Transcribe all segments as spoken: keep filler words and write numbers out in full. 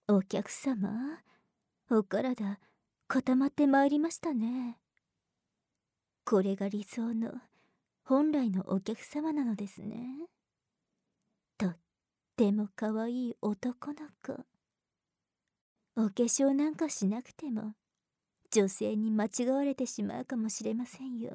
お客様、お体固まってまいりましたね。これが理想の本来のお客様なのですね。とっても可愛い男の子。お化粧なんかしなくても女性に間違われてしまうかもしれませんよ。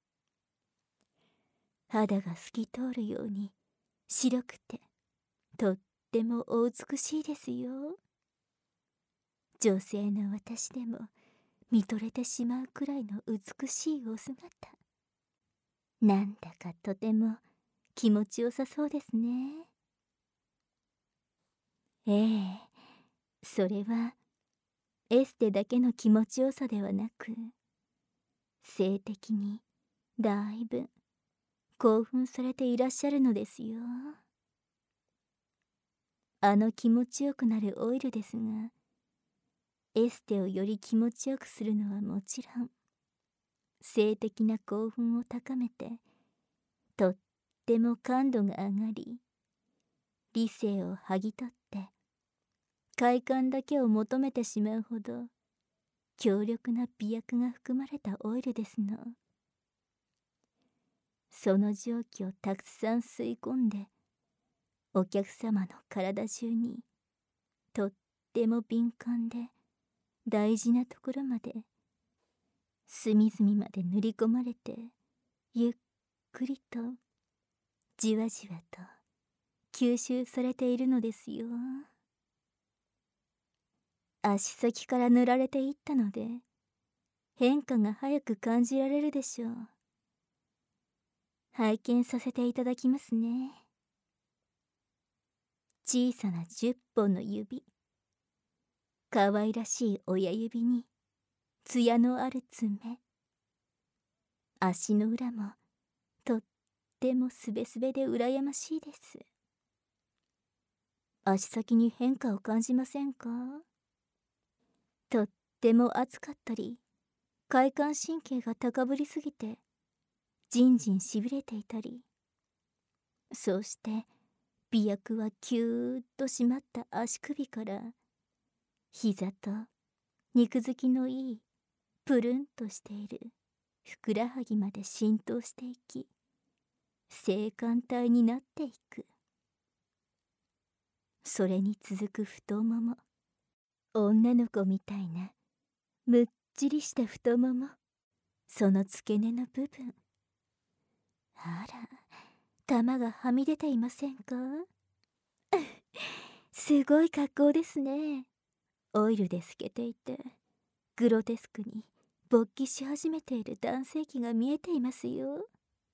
肌が透き通るように白くてとってもお美しいですよ。女性の私でも見とれてしまうくらいの美しいお姿。なんだかとても気持ちよさそうですね。ええ、それはエステだけの気持ちよさではなく、性的にだいぶ興奮されていらっしゃるのですよ。あの気持ちよくなるオイルですが、エステをより気持ちよくするのはもちろん、性的な興奮を高めてとっても感度が上がり、理性を剥ぎ取って快感だけを求めてしまうほど強力な美薬が含まれたオイルですの。その蒸気をたくさん吸い込んで、お客様の体中にとっても敏感で大事なところまで隅々まで塗り込まれて、ゆっくりとじわじわと吸収されているのですよ。足先から塗られていったので変化が早く感じられるでしょう。拝見させていただきますね。小さなじゅっぽんの指、かわいらしい親指に艶のある爪、足の裏もとってもすべすべで羨ましいです。足先に変化を感じませんか？とっても熱かったり、快感神経が高ぶりすぎてじんじんしびれていたり、そうして美薬はキューッと締まった足首から膝と肉付きのいいプルンとしているふくらはぎまで浸透していき、性感帯になっていく。それに続く太もも、女の子みたいなむっちりした太もも、その付け根の部分、あら、玉がはみ出ていませんか？すごい格好ですね。オイルで透けていてグロテスクに勃起し始めている男性器が見えていますよ。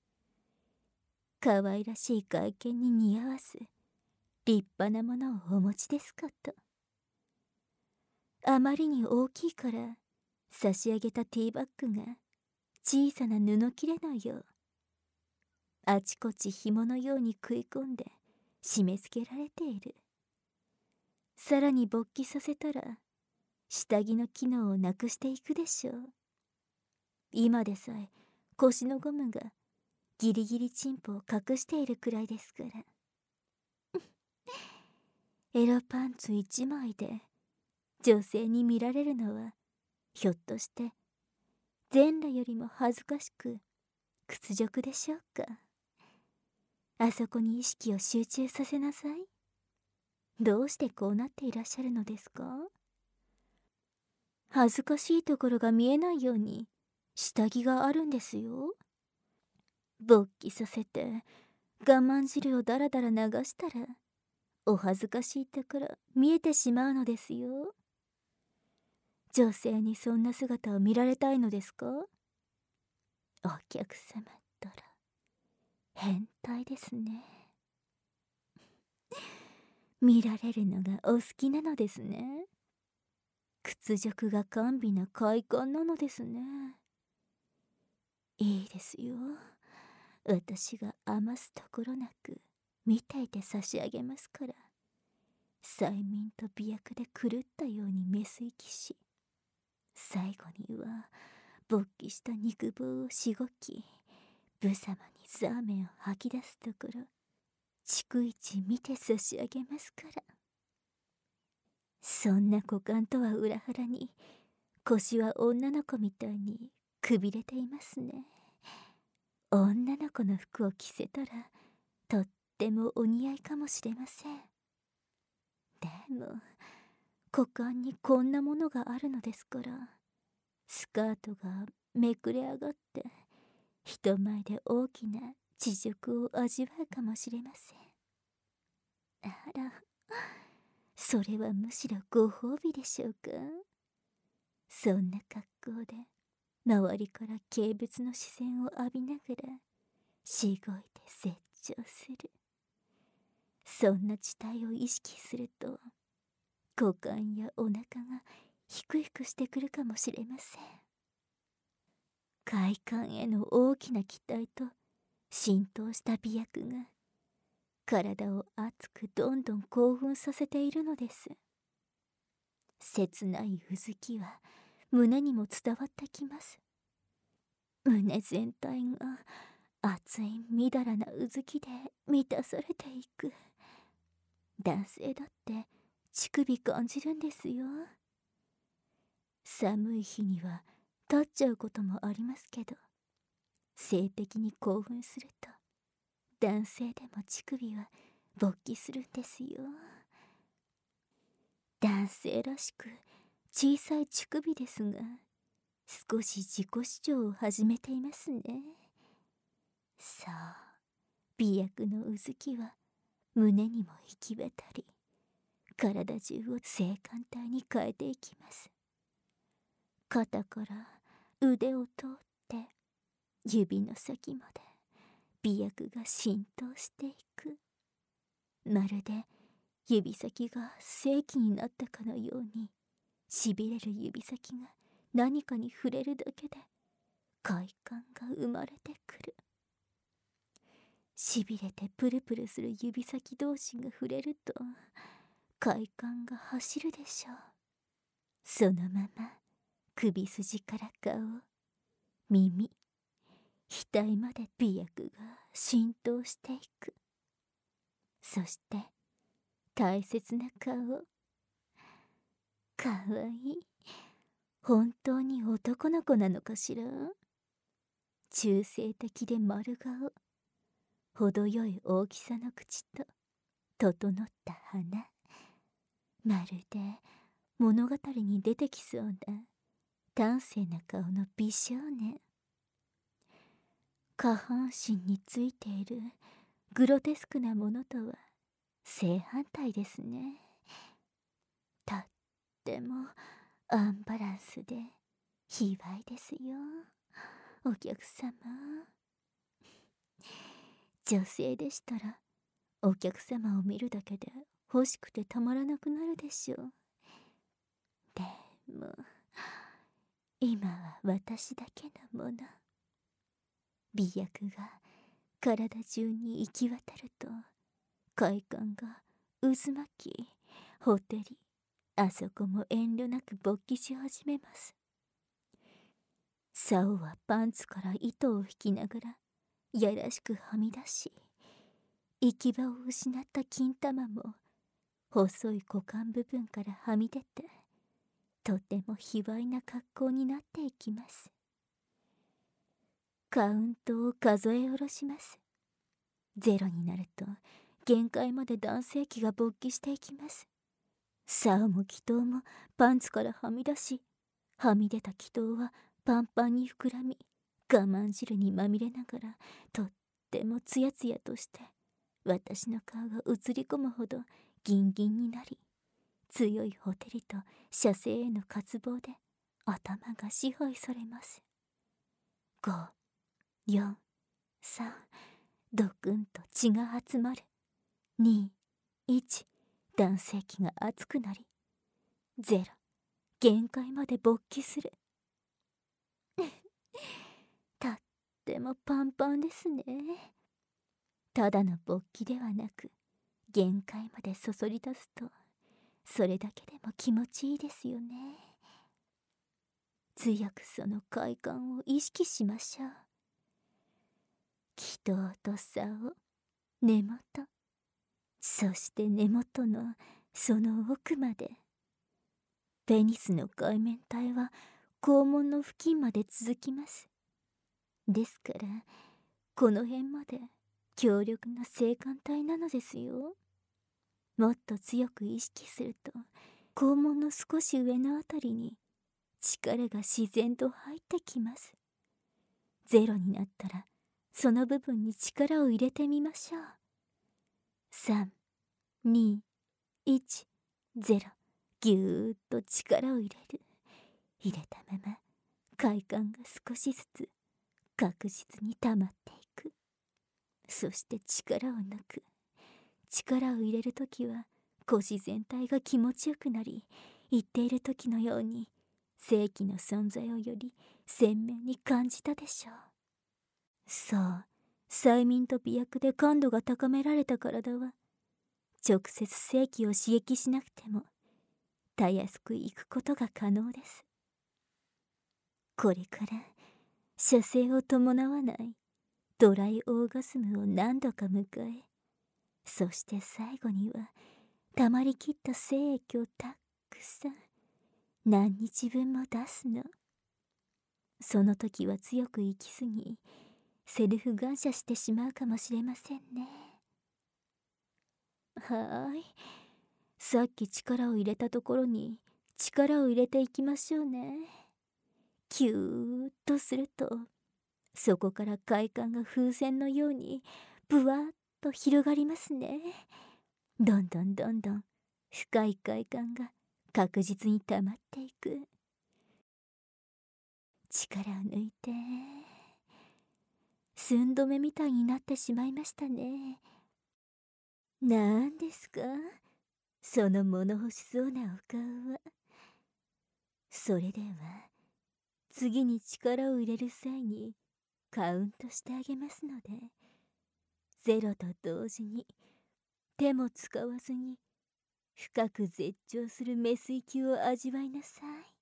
可愛らしい外見に似合わず立派なものをお持ちですこと。あまりに大きいから差し上げたティーバッグが小さな布切れのよう、あちこち紐のように食い込んで締め付けられている。さらに勃起させたら下着の機能をなくしていくでしょう。今でさえ腰のゴムがギリギリチンポを隠しているくらいですから。エロパンツ一枚で女性に見られるのはひょっとして全裸よりも恥ずかしく屈辱でしょうか。あそこに意識を集中させなさい。どうしてこうなっていらっしゃるのですか？恥ずかしいところが見えないように下着があるんですよ。勃起させて我慢汁をだらだら流したらお恥ずかしいところ見えてしまうのですよ。女性にそんな姿を見られたいのですか？お客様ったら変態ですね。見られるのがお好きなのですね。屈辱が甘美な快感なのですね。いいですよ。私が余すところなく見ていて差し上げますから。催眠と美薬で狂ったようにメス息し、最後には勃起した肉棒をしごき、無様にザーメンを吐き出すところ逐一見て差し上げますから。 そんな股間とは裏腹に、腰は女の子みたいにくびれていますね。女の子の服を着せたらとってもお似合いかもしれません。でも股間にこんなものがあるのですから、スカートがめくれ上がって人前で大きな恥辱を味わうかもしれません。あら、それはむしろご褒美でしょうか。そんな格好で周りから軽蔑の視線を浴びながらしごいて絶頂する。そんな地帯を意識すると股間やお腹がヒクヒクしてくるかもしれません。快感への大きな期待と浸透した美薬が体を熱くどんどん興奮させているのです。切ないうずきは胸にも伝わってきます。胸全体が熱いみだらなうずきで満たされていく。男性だって乳首感じるんですよ。寒い日には立っちゃうこともありますけど、性的に興奮すると男性でも乳首は勃起するんですよ。男性らしく小さい乳首ですが、少し自己主張を始めていますね。さあ、美薬のうずきは胸にも行き渡り、体中を性感帯に変えていきます。肩から腕を通って指の先まで美薬が浸透していく。まるで指先が正規になったかのように、しびれる指先が何かに触れるだけで快感が生まれてくる。しびれてプルプルする指先同士が触れると快感が走るでしょう。そのまま首筋から顔、耳、額まで美薬が浸透していく。そして大切な顔、かわいい。本当に男の子なのかしら。中性的で丸顔、程よい大きさの口と整った鼻、まるで物語に出てきそうな端正な顔の美少年。下半身についているグロテスクなものとは正反対ですね。とってもアンバランスで卑猥ですよ、お客様。女性でしたらお客様を見るだけで欲しくてたまらなくなるでしょう。でも今は私だけのもの。美薬が体中に行き渡ると快感が渦巻き、ほてり、あそこも遠慮なく勃起し始めます。竿はパンツから糸を引きながらやらしくはみ出し、行き場を失った金玉も細い股間部分からはみ出て、とても卑猥な格好になっていきます。カウントを数え下ろします。ゼロになると限界まで男性器が勃起していきます。竿も気筒もパンツからはみ出し、はみ出た気筒はパンパンに膨らみ、我慢汁にまみれながらとってもツヤツヤとして私の顔が映り込むほどギンギンになり、強いほてりと射精への渇望で頭が支配されます。ご、よん、さん、ドクンと血が集まる。に、いち、男性器が熱くなり、ゼロ、限界まで勃起する。とってもパンパンですね。ただの勃起ではなく、限界までそそり出すとそれだけでも気持ちいいですよね。強くその快感を意識しましょう。気筒と竿、根元、そして根元のその奥までペニスの海面体は肛門の付近まで続きます。ですからこの辺まで強力な性感帯なのですよ。もっと強く意識すると肛門の少し上のあたりに力が自然と入ってきます。ゼロになったらその部分に力を入れてみましょう。さん、に、いち、ゼロ。ぎゅーっと力を入れる。入れたまま快感が少しずつ確実に溜まっていく。そして力を抜く。力を入れるときは腰全体が気持ちよくなり、言っているときのように性器の存在をより鮮明に感じたでしょう。そう、催眠と媚薬で感度が高められた体は直接性器を刺激しなくてもたやすくいくことが可能です。これから射精を伴わないドライオーガズムを何度か迎え、そして最後には溜まりきった精液をたくさん何日分も出すの。その時は強く行き過ぎセルフ感謝してしまうかもしれませんね。はーい、さっき力を入れたところに力を入れていきましょうね。キューッとするとそこから快感が風船のようにブワーッと広がりますね。どんどんどんどん深い快感が確実に溜まっていく。力を抜いて寸止めみたいになってしまいましたね。なんですかその物欲しそうなお顔は。それでは次に力を入れる際にカウントしてあげますので、ゼロと同時に手も使わずに深く絶頂するメス息を味わいなさい。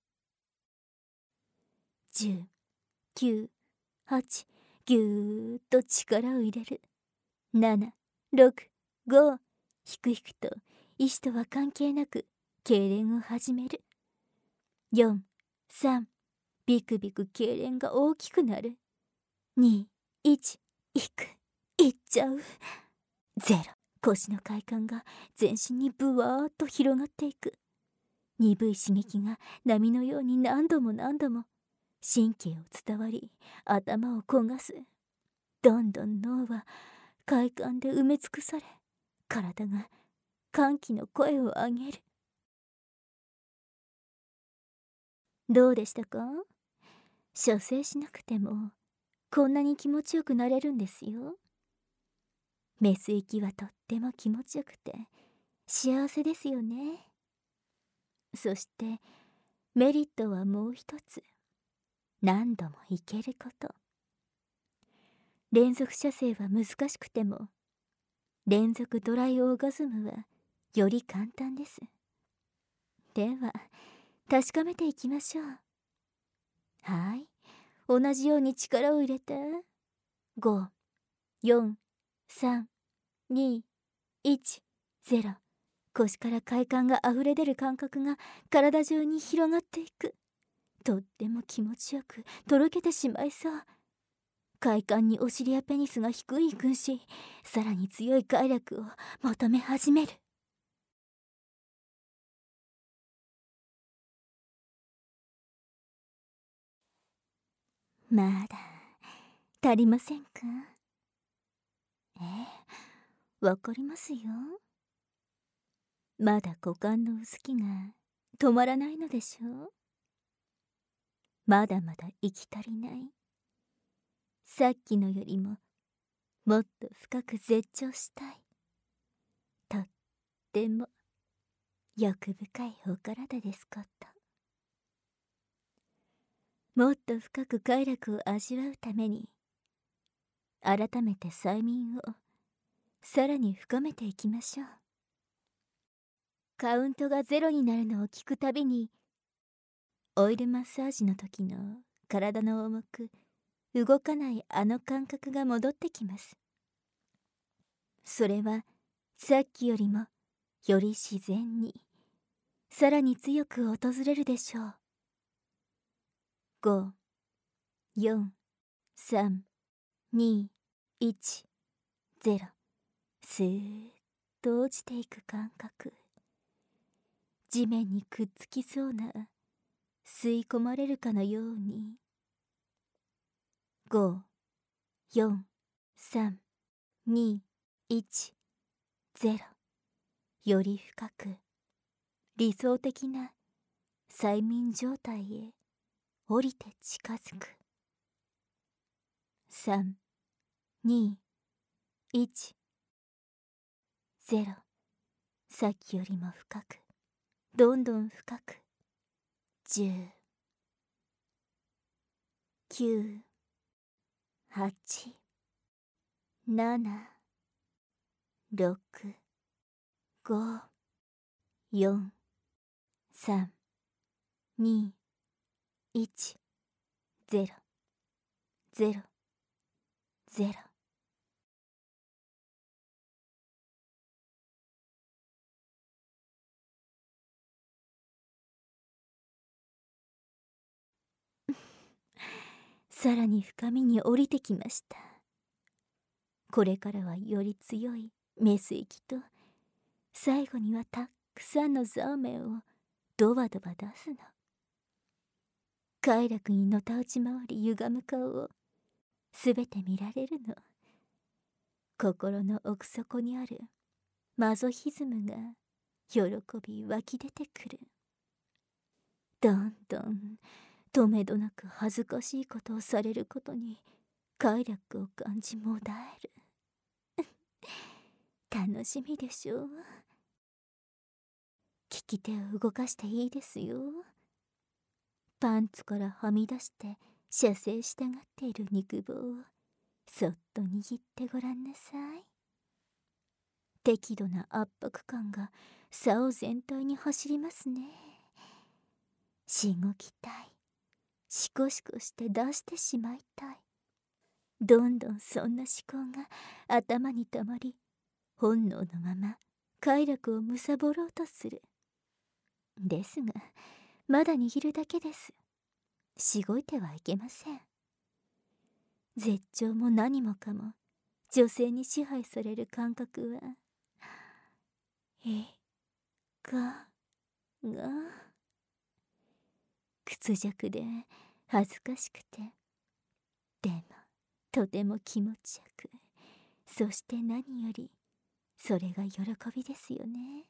じゅう、きゅう、はち、ぎゅーっと力を入れる。なな、ろく、ご、ひくひくと意志とは関係なく痙攣を始める。よん、さん、ビクビク痙攣が大きくなる。に、いち、いく、いっちゃう。ゼロ、腰の快感が全身にブワーッと広がっていく。鈍い刺激が波のように何度も何度も神経を伝わり頭を焦がす。どんどん脳は快感で埋め尽くされ、体が歓喜の声を上げる。どうでしたか？射精しなくてもこんなに気持ちよくなれるんですよ。メス息はとっても気持ちよくて幸せですよね。そしてメリットはもう一つ。何度もいけること。連続射精は難しくても連続ドライオーガズムはより簡単です。では確かめていきましょう。はい、同じように力を入れて。ご、よん、さん、に、いち、ゼロ。腰から快感があふれ出る感覚が体中に広がっていく。とっても気持ちよくとろけてしまいそう。快感にお尻やペニスが低い君し、さらに強い快楽を求め始める。まだ足りませんか？ええ、わかりますよ。まだ股間の薄気が止まらないのでしょう。まだまだ息足りない。さっきのよりももっと深く絶頂したい。とっても欲深いお体ですこと。もっと深く快楽を味わうために改めて催眠をさらに深めていきましょう。カウントがゼロになるのを聞くたびにオイルマッサージの時の体の重く動かないあの感覚が戻ってきます。それはさっきよりもより自然にさらに強く訪れるでしょう。ご、よん、さん、に、いち、ゼロ。スーッと落ちていく感覚。地面にくっつきそうな、吸い込まれるかのように。ご、よん、さん、に、いち、ゼロ。より深く、理想的な催眠状態へ降りて近づく。さん、に、いち、ゼロ。さっきよりも深く、どんどん深く。じゅう、きゅう、はち、なな、ろく、ご、よん、さん、に、いち、ゼロ、ゼロ、ゼロ。さらに深みに降りてきました。これからはより強いメス息と、最後にはたくさんのザーメンをドバドバ出すの。快楽にのたうち回り歪む顔をすべて見られるの。心の奥底にあるマゾヒズムが喜び湧き出てくる。どんどんとめどなく恥ずかしいことをされることに快楽を感じもだえる。楽しみでしょう。利き手を動かしていいですよ。パンツからはみ出して射精したがっている肉棒をそっと握ってごらんなさい。適度な圧迫感が竿全体に走りますね。しごきたい。シコシコして出してしまいたい。どんどんそんな思考が頭にたまり、本能のまま快楽をむさぼろうとする。ですが、まだ握るだけです。しごいてはいけません。絶頂も何もかも女性に支配される感覚は、いかが屈辱で恥ずかしくて、でもとても気持ちよく、そして何よりそれが喜びですよね。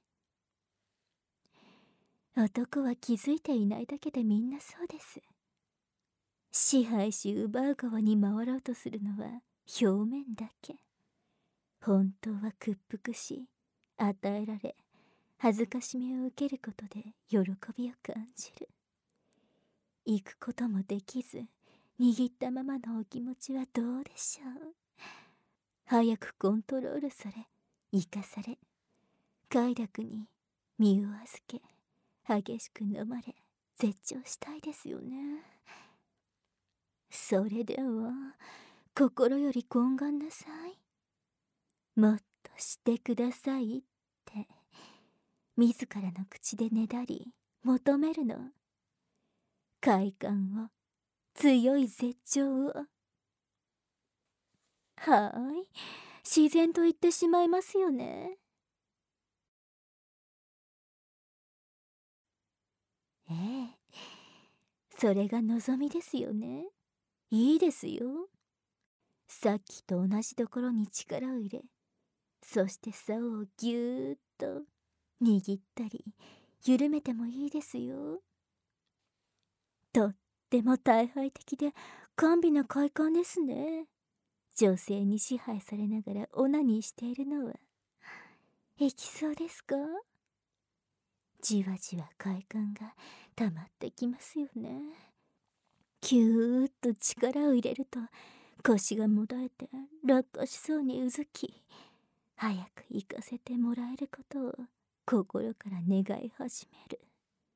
男は気づいていないだけでみんなそうです。支配し奪う側に回ろうとするのは表面だけ。本当は屈服し、与えられ恥ずかしみを受けることで喜びを感じる。行くこともできず握ったままのお気持ちはどうでしょう。早くコントロールされ生かされ、快楽に身を預け、激しく飲まれ絶頂したいですよね。それでは心より懇願なさい。もっとしてくださいって自らの口でねだり求めるの。快感を、強い絶頂を。はーい、自然と言ってしまいますよね。ええ、それが望みですよね。いいですよ。さっきと同じところに力を入れ、そして竿をぎゅーっと握ったり緩めてもいいですよ。とっても大敗的で甘美な快感ですね。女性に支配されながらオナニーしているのは。いきそうですか？じわじわ快感が溜まってきますよね。ぎゅーっと力を入れると腰がもだえて落下しそうにうずき、早く行かせてもらえることを心から願い始める。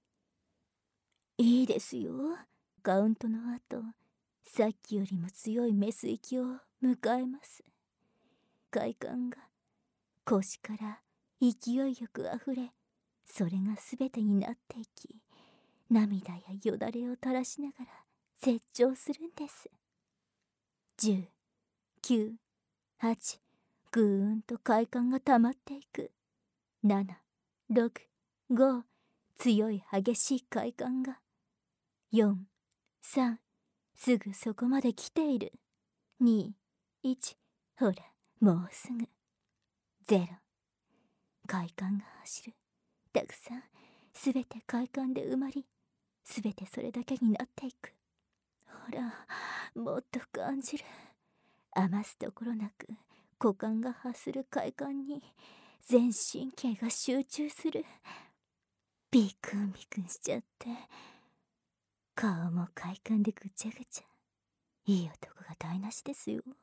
いいですよ。カウントの後、さっきよりも強いメス息を迎えます。快感が腰から勢いよくあふれ、 それがすべてになっていき、涙やよだれを垂らしながら絶頂するんです。じゅう、きゅう、はち、ぐーんと快感がたまっていく。なな、ろく、ご、強い激しい快感が。よん、さん、すぐそこまで来ている。に、いち、ほら、もうすぐ。ゼロ、快感が走る。たくさん、すべて快感で埋まり、すべてそれだけになっていく。ほら、もっと感じる。余すところなく股間が発する快感に全神経が集中する。ビクンビクンしちゃって顔も快感でぐちゃぐちゃ。いい男が台無しですよ。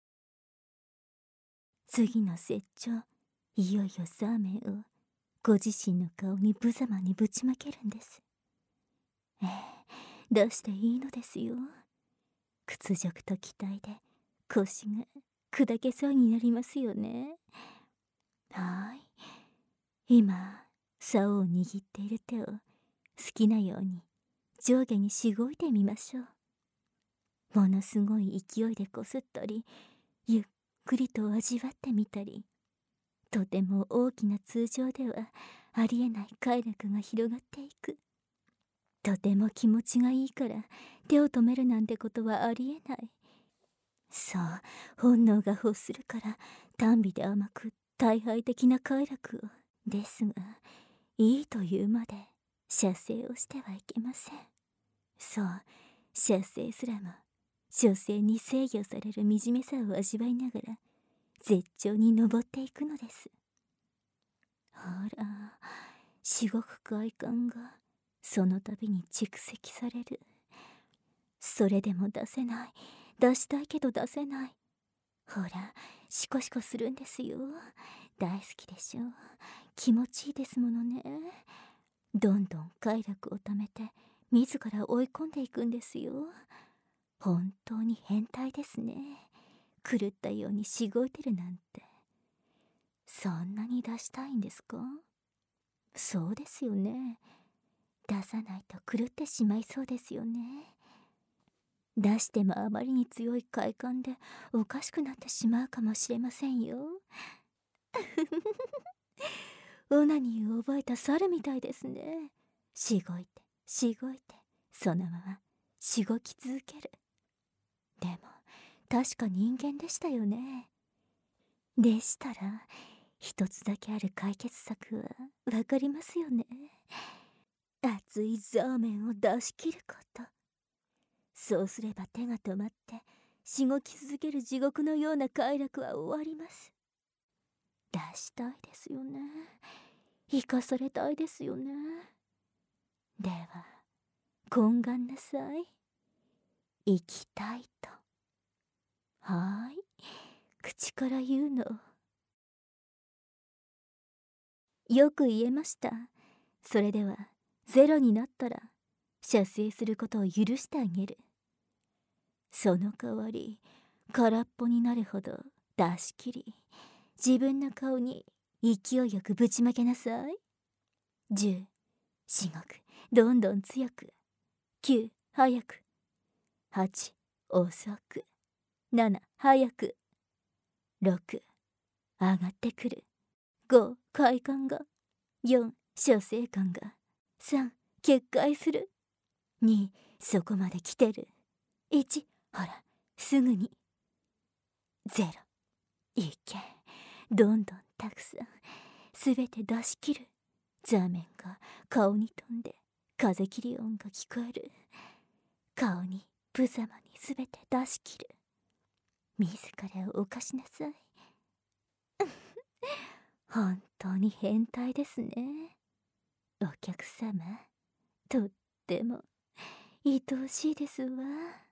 次の絶頂、いよいよザーメンをご自身の顔に無様にぶちまけるんです。ええ、出していいのですよ。屈辱と期待で腰が砕けそうになりますよね。はーい。今、竿を握っている手を好きなように上下にしごいてみましょう。ものすごい勢いでこすったり、ゆっくりと味わってみたり、とても大きな通常ではありえない快楽が広がっていく。とても気持ちがいいから手を止めるなんてことはありえない。そう、本能が欲するから短美で甘く大敗的な快楽を。ですが、いいというまで射精をしてはいけません。そう、射精すらも女性に制御される惨めさを味わいながら絶頂に登っていくのです。ほら、しごく快感がその度に蓄積される。それでも出せない、出したいけど出せない。ほら、シコシコするんですよ。大好きでしょ。気持ちいいですものね。どんどん快楽をためて自ら追い込んでいくんですよ。本当に変態ですね。狂ったようにしごいてるなんて。そんなに出したいんですか？そうですよね。出さないと狂ってしまいそうですよね。出してもあまりに強い快感でおかしくなってしまうかもしれませんよ。オナニーを覚えた猿みたいですね。しごいてしごいてそのまましごき続ける。でも確か人間でしたよね。でしたら一つだけある解決策はわかりますよね。熱いザーメンを出し切ること。そうすれば手が止まってしごき続ける地獄のような快楽は終わります。出したいですよね。生かされたいですよね。では懇願なさい。生きたいと。はーい、口から言うの。よく言えました。それではゼロになったら射精することを許してあげる。その代わり空っぽになるほど出し切り、自分の顔に勢いよくぶちまけなさい。じゅう、しごくどんどん強く。きゅう、早く。はち、遅く。なな、早く。ろく、上がってくる。ご、快感が。よん、射精感が。さん、決壊する。に、そこまで来てる。いち、ほら、すぐに。ゼロ、いけ。どんどんたくさん、すべて出し切る。ザーメンが顔に飛んで、風切り音が聞こえる。顔に無様にすべて出し切る。自らを犯しなさい。本当に変態ですね。お客様、とっても愛おしいですわ。